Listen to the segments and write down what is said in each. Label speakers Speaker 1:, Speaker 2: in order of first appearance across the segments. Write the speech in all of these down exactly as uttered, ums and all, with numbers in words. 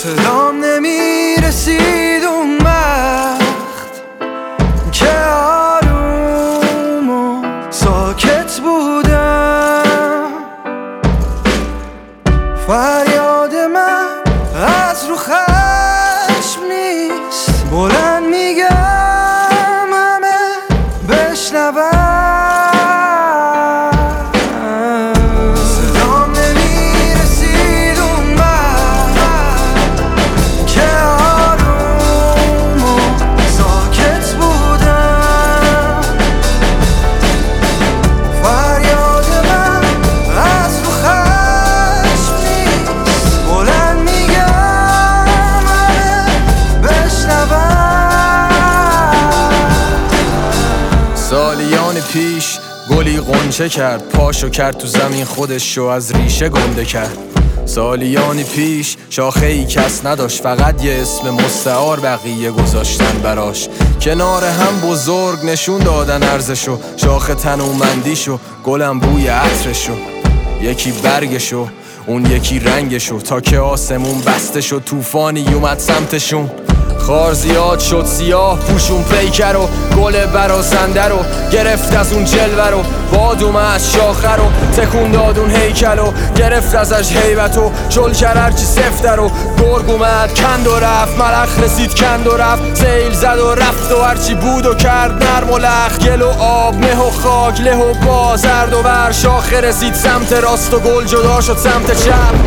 Speaker 1: صدام نمیرسید اون وقت که آروم و ساکت بودم. فریاد من از رو خشم نیست، بلند میگم همه بشنون.
Speaker 2: سالیان پیش گلی غنچه کرد، پاشو کرد تو زمین، خودشو از ریشه گنده کرد. سالیانی پیش شاخه ای کس نداشت، فقط یه اسم مستعار بقیه گذاشتن براش. کنار هم بزرگ نشون دادن ارزشو، شاخه تنومندیشو، گلم بوی عطرشو. یکی برگشو، اون یکی رنگشو، تا که آسمون بسته شد طوفانی اومد سمتشون. خار زیاد شد سیاه پوشون پیکر و گل برازنده رو گرفت از اون جلوه رو، باد اومد شاخه رو تکون داد اون هیکل و گرفت ازش هیبت و چل کرد هرچی سفته رو. گرگ اومد کند و رفت، ملخ رسید کند و رفت، سیل زد و رفت و هرچی بود و کرد نرم و لخ. گل و آب، مه و خاک، له و با، زرد و بر، شاخه رسید سمت راست و گل جدا شد سمت چپ.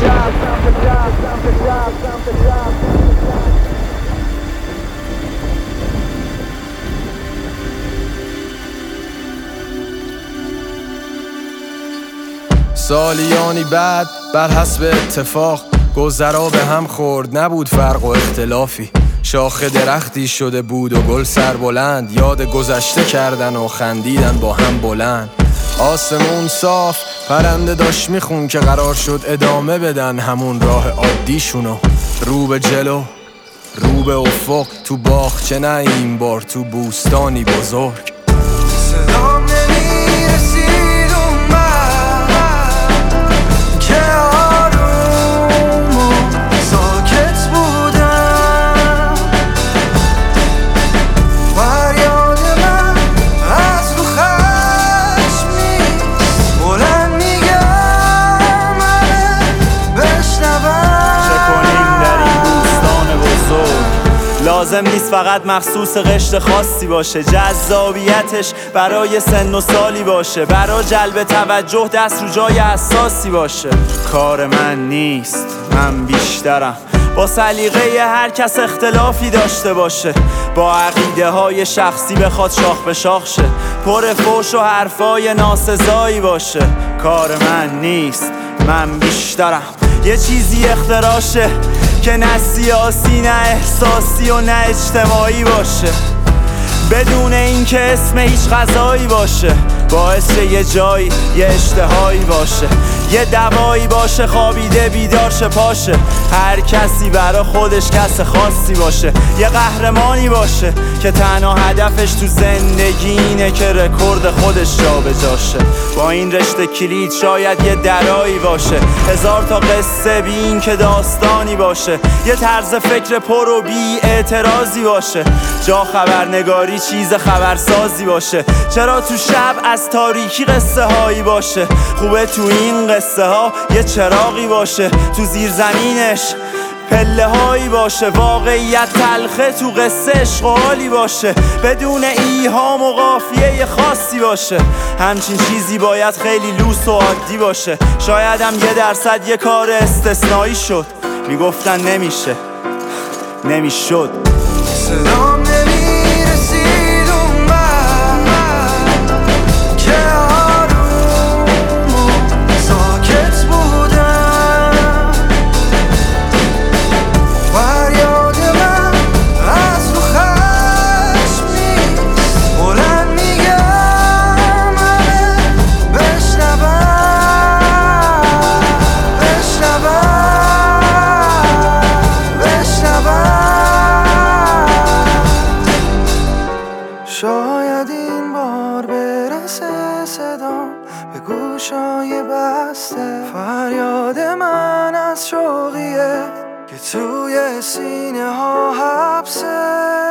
Speaker 2: سالیانی بعد بر حسب اتفاق گذرا به هم خورد، نبود فرق و اختلافی. شاخه درختی شده بود و گل سربلند، یاد گذشته کردن و خندیدن با هم بلند. آسمون صاف، پرنده داشت میخون که قرار شد ادامه بدن همون راه عادیشونو. رو به جلو، رو به افق، تو باغچه نه این بار تو بوستانی بزرگ.
Speaker 1: صدام نمیرسید اون وقت که آروم و ساکت بودم. فریاد من از رو خشم نیست، بلند میگم همه بشنون.
Speaker 3: چه کنیم در این بوستان بزرگ؟ لازم نیست فقط مخصوص قشر خاصی باشه، جذابیتش برای سن و سالی باشه، برای جلب توجه دست رو جای حساسی باشه. کار من نیست، من بیشترم، با سلیقه هر کس اختلافی داشته باشه، با عقیده های شخصی بخواد شاخ به شاخ شه، پر فوش و حرفای ناسزایی باشه. کار من نیست، من بیشترم، یه چیزی اختراشه که نه سیاسی، نه احساسی و نه اجتماعی باشه، بدون اینکه اسم هیچ غذایی باشه، باعث یه جایی یه اشتهایی باشه، یه دوایی باشه خوابیده بیدار شه پاشه. هر کسی برا خودش کس خاصی باشه، یه قهرمانی باشه که تنها هدفش تو زندگی اینه که رکورد خودش جا به جاشه. با این رشته کلید شاید یه درایی باشه، هزار تا قصه بی این که داستانی باشه، یه طرز فکر پر و بی اعتراضی باشه، جا خبرنگاری چیز خبرسازی باشه. چرا تو شب از تاریکی قصه هایی باشه، خوبه تو این قصه ها یه چراغی باشه، تو زیر زمینش پله هایی باشه، واقعیت تلخه تو قصه عشق و حالی باشه، بدون ایهام و قافیه خاصی باشه. همچین چیزی باید خیلی لوس و عادی باشه، شاید هم یه درصد یه کار استثنایی شد، میگفتن نمیشه، نمیشد.
Speaker 1: صدام نمیرسید اون وقت که آروم و ساکت بودم. فریاد من از رو خشم نیست، بلند میگم همه بشنون. بشنون بشنون که توی سینه ها حبسه.